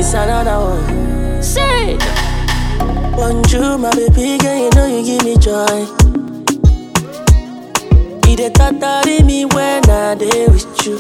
It's another one. Say, want you, my baby girl, you know you give me joy. You dey totally me when I dey with you.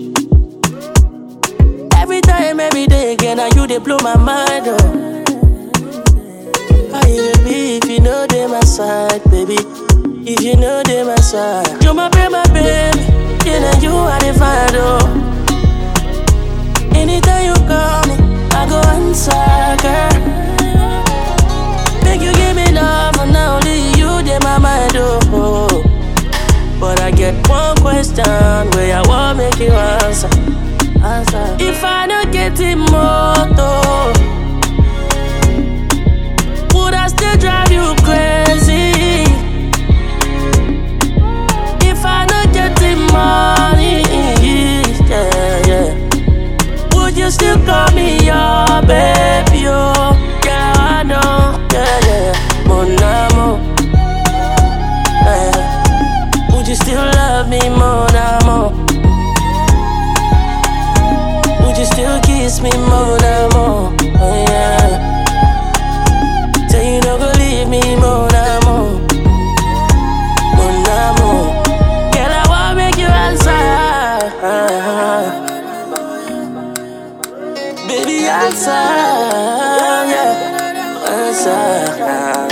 Every time, every day again, now you dey blow my mind, oh. How you be if you know they my side, baby? If you know they my side, you my baby. You know you are the find, oh. Anytime you call me, I go answer, girl. Make you give me love, and not only you dey my mind, oh. But I get one question where I want make you answer. If I don't get it moto, would I still drive you crazy? If I don't get the money, yeah. Would you still call me your baby, oh? Yeah, I know, yeah. Mon amour, yeah. Would you still love me, mon amour? Would you still kiss me, mon amour? Oh, yeah. Say you don't go leave me, mon amour. Mon amour. Girl, I wanna make you answer. Baby, answer. Yeah, answer.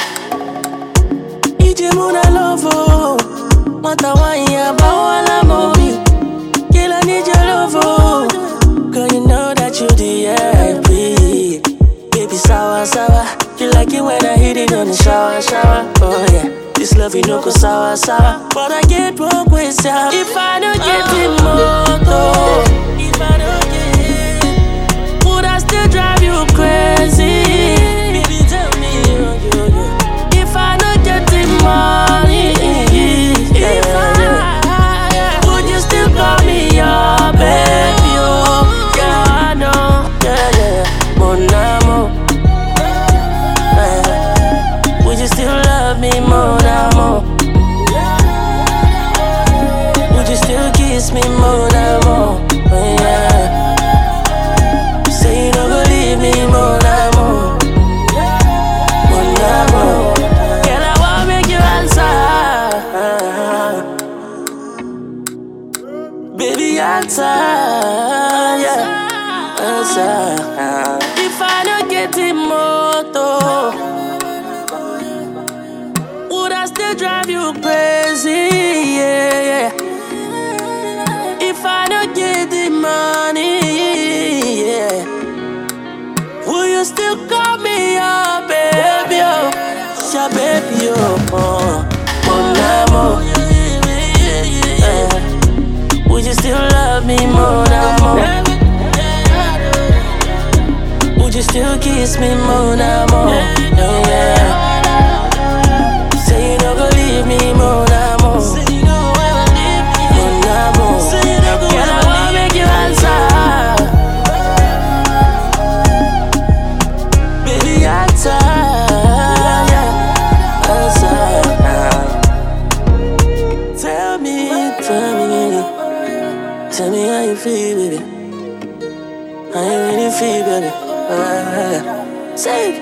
Ije muna lovo. Mata wanya bawala mobi. Girl, I need your love, oh. Girl, you know that you the happy. Baby, sour. You like it when I hit it on the shower. Oh yeah, this love you know go sour. But I get one question. If I don't get the moto, if I don't get it, would I still drive you crazy? Baby, tell me, if I don't get the money, yeah. Would you still call me your baby? Oh, yeah, I know, yeah. Mon amour. Would you still love me, mon amour? Would you still kiss me, mon amour? Oh, yeah. Say you don't believe me, mon amour. Mon amour. Girl, I wanna make you answer. Baby, answer. Yeah, answer. If I don't get the moto, would I still drive you crazy? Yeah. If I don't get the money, yeah. Will you still call me your baby, oh? Your baby, oh. Mon amour. Would you still love me, mon amour? Would you still kiss me, mon amour? Yeah. Say you don't go leave me, mon amour. Mon amour. Girl, I wanna make you answer. Baby, answer. Yeah, answer. Tell me how you feel, baby. How you really feel, baby. Say it.